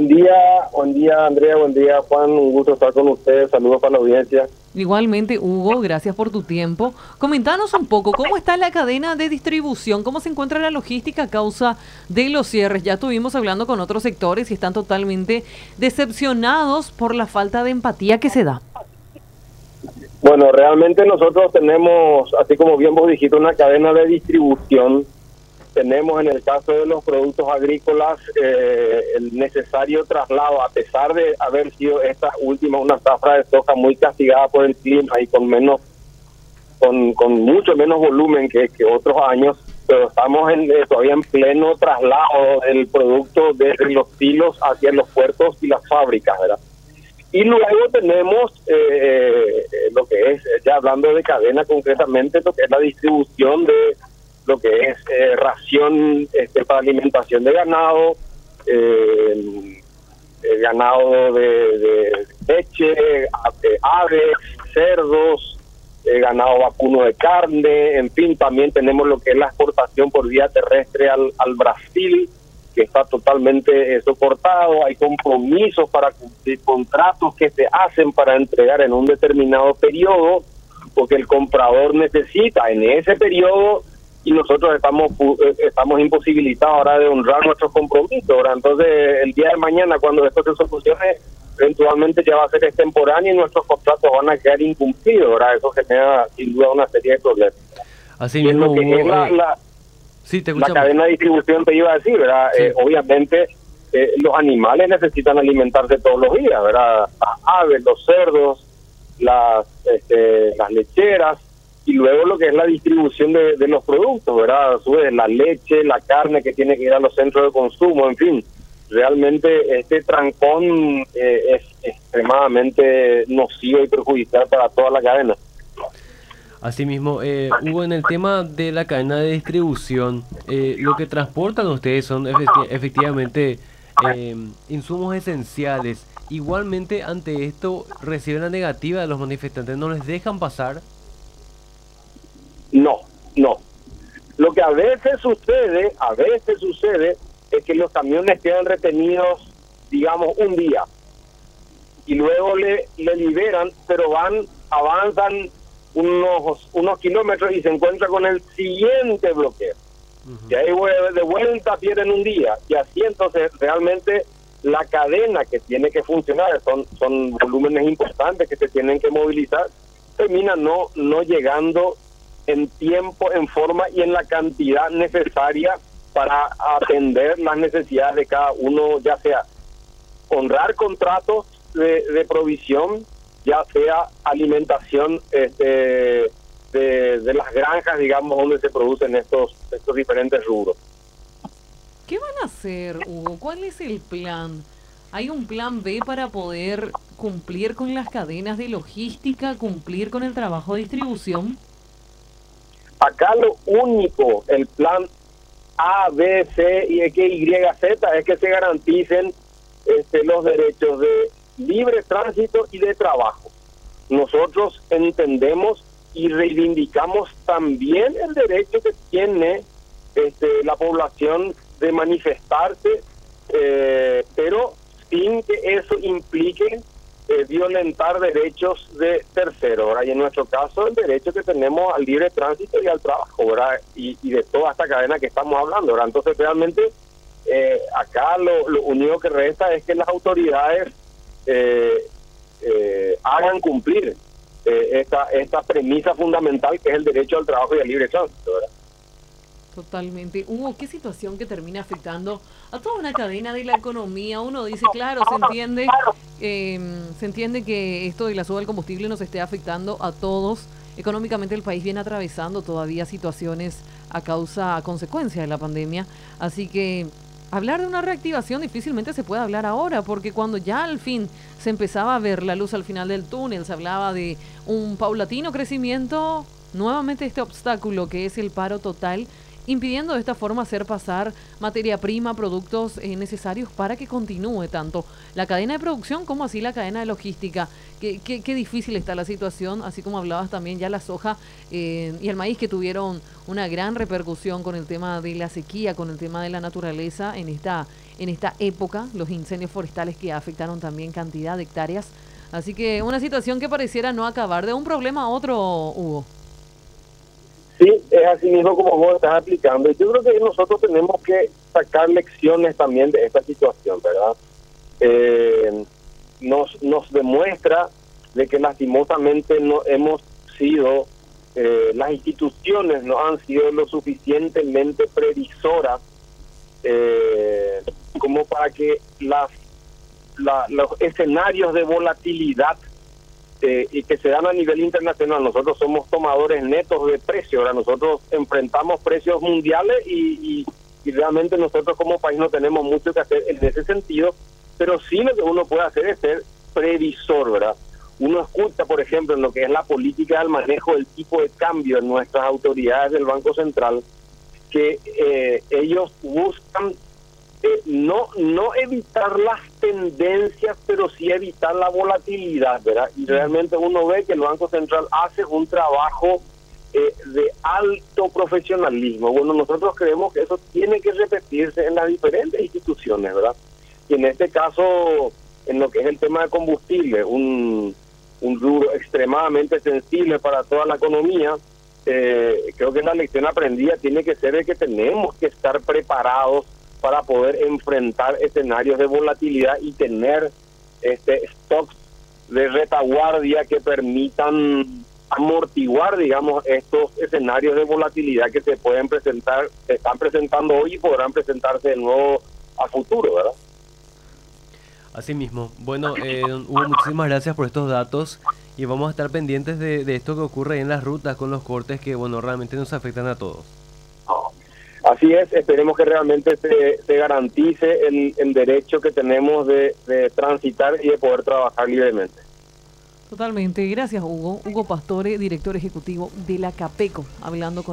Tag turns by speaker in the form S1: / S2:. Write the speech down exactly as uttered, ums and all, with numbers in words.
S1: día, buen día Andrea, buen día Juan, un gusto estar con ustedes, saludos para la audiencia.
S2: Igualmente, Hugo, gracias por tu tiempo. Comentanos un poco, ¿cómo está la cadena de distribución? ¿Cómo se encuentra la logística a causa de los cierres? Ya estuvimos hablando con otros sectores y están totalmente decepcionados por la falta de empatía que se da.
S1: Bueno, realmente nosotros tenemos, así como bien vos dijiste, una cadena de distribución. Tenemos en el caso de los productos agrícolas eh, el necesario traslado, a pesar de haber sido esta última una zafra de soja muy castigada por el clima y con menos, con, con mucho menos volumen que, que otros años, pero estamos en, eh, todavía en pleno traslado del producto desde los silos hacia los puertos y las fábricas, ¿verdad? Y luego tenemos eh, lo que es, ya hablando de cadena concretamente, lo que es la distribución de lo que es eh, ración este, para alimentación de ganado, eh, el ganado de, de leche, aves, cerdos, eh, ganado vacuno de carne, en fin, también tenemos lo que es la exportación por vía terrestre al, al Brasil, que está totalmente eh, soportado. Hay compromisos para cumplir contratos que se hacen para entregar en un determinado periodo, porque el comprador necesita en ese periodo y nosotros estamos estamos imposibilitados ahora de honrar nuestros compromisos. Ahora, entonces, el día de mañana, cuando esto se solucione, eventualmente ya va a ser extemporáneo y nuestros contratos van a quedar incumplidos. Ahora, eso genera sin duda una serie de problemas.
S3: Así mismo,
S1: lo que
S3: Hugo,
S1: es la,
S3: eh,
S1: la,
S3: sí, te
S1: la cadena de distribución, te iba a decir, ¿verdad?
S3: Sí.
S1: Eh, obviamente, eh, los animales necesitan alimentarse todos los días, ¿verdad? Las aves, los cerdos, las, este, las lecheras, y luego lo que es la distribución de, de los productos, ¿verdad? A su vez, la leche, la carne que tiene que ir a los centros de consumo, en fin. Realmente este trancón eh, es extremadamente nocivo y perjudicial para toda la cadena.
S3: Asimismo, eh, Hugo, en el tema de la cadena de distribución, eh, lo que transportan ustedes son efecti efectivamente eh, insumos esenciales. Igualmente, ante esto, reciben la negativa de los manifestantes, ¿no les dejan pasar?
S1: No, no. Lo que a veces sucede, a veces sucede, es que los camiones quedan retenidos, digamos, un día, y luego le, le liberan, pero van, avanzan unos unos kilómetros y se encuentra con el siguiente bloqueo. Uh-huh. Y ahí de vuelta pierden un día, y así entonces realmente la cadena que tiene que funcionar, son son volúmenes importantes que se tienen que movilizar, termina no no llegando en tiempo, en forma y en la cantidad necesaria para atender las necesidades de cada uno, ya sea honrar contratos de, de provisión, ya sea alimentación este, de, de las granjas, digamos, donde se producen estos estos diferentes rubros.
S2: ¿Qué van a hacer, Hugo? ¿Cuál es el plan? ¿Hay un plan B para poder cumplir con las cadenas de logística, cumplir con el trabajo de distribución?
S1: Acá lo único, el plan A, B, C y X, Y, Z es que se garanticen este, los derechos de libre tránsito y de trabajo. Nosotros entendemos y reivindicamos también el derecho que tiene este, la población de manifestarse, eh, pero sin que eso implique eh, violentar derechos de terceros, ¿verdad? Y en nuestro caso el derecho que tenemos al libre tránsito y al trabajo, ¿verdad? Y, y de toda esta cadena que estamos hablando, ¿verdad? Entonces realmente eh, acá lo, lo único que resta es que las autoridades eh, eh, hagan cumplir eh, esta esta premisa fundamental que es el derecho al trabajo y al libre tránsito, ¿verdad?
S2: Totalmente. Hugo, ¿qué situación que termina afectando a toda una cadena de la economía? Uno dice, claro, se entiende, eh, se entiende que esto de la suba del combustible nos esté afectando a todos. Económicamente el país viene atravesando todavía situaciones a causa, a consecuencia de la pandemia. Así que hablar de una reactivación difícilmente se puede hablar ahora, porque cuando ya al fin se empezaba a ver la luz al final del túnel, se hablaba de un paulatino crecimiento, nuevamente este obstáculo que es el paro total impidiendo de esta forma hacer pasar materia prima, productos eh, necesarios para que continúe tanto la cadena de producción como así la cadena de logística. Qué, qué, qué difícil está la situación, así como hablabas también ya la soja eh, y el maíz, que tuvieron una gran repercusión con el tema de la sequía, con el tema de la naturaleza en esta, en esta época, los incendios forestales que afectaron también cantidad de hectáreas. Así que una situación que pareciera no acabar, de un problema a otro, Hugo.
S1: Sí, es así mismo como vos estás aplicando. Y yo creo que nosotros tenemos que sacar lecciones también de esta situación, ¿verdad? Eh, nos, nos demuestra de que lastimosamente no hemos sido, eh, las instituciones no han sido lo suficientemente previsoras eh, como para que las La, los escenarios de volatilidad eh, y que se dan a nivel internacional. Nosotros somos tomadores netos de precios, ahora nosotros enfrentamos precios mundiales y, y, y realmente nosotros como país no tenemos mucho que hacer en ese sentido, pero sí lo que uno puede hacer es ser previsor, ¿verdad? Uno escucha, por ejemplo, en lo que es la política del manejo del tipo de cambio en nuestras autoridades del Banco Central, que eh, ellos buscan Eh, no no evitar las tendencias, pero sí evitar la volatilidad, ¿verdad? Y realmente uno ve que el Banco Central hace un trabajo eh, de alto profesionalismo. Bueno, nosotros creemos que eso tiene que repetirse en las diferentes instituciones, ¿verdad? Y en este caso, en lo que es el tema de combustible, un, un rubro extremadamente sensible para toda la economía, eh, creo que la lección aprendida tiene que ser de que tenemos que estar preparados para poder enfrentar escenarios de volatilidad y tener este stocks de retaguardia que permitan amortiguar, digamos, estos escenarios de volatilidad que se pueden presentar, se están presentando hoy y podrán presentarse de nuevo a futuro, ¿verdad?
S3: Así mismo. Bueno, eh, Hugo, muchísimas gracias por estos datos y vamos a estar pendientes de, de esto que ocurre en las rutas con los cortes que, bueno, realmente nos afectan a todos.
S1: Así es, esperemos que realmente se, se garantice el, el derecho que tenemos de, de transitar y de poder trabajar libremente.
S2: Totalmente. Gracias, Hugo. Hugo Pastore, director ejecutivo de la CAPECO, hablando con